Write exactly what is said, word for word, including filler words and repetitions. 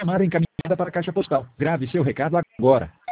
chamada encaminhada para a caixa postal. Grave seu recado agora.